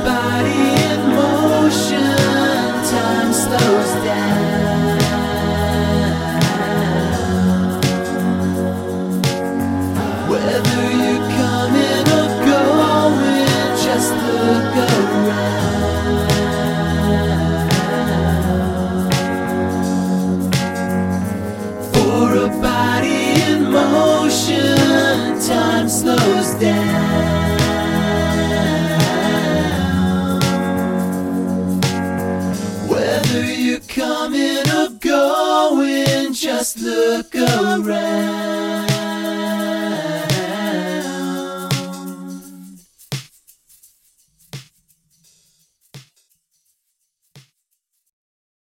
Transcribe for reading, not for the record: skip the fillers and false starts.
body in motion, time slows down. Whether you're coming or going, just look around. For a body in motion, time slows down. Whether you're coming or going, just look around.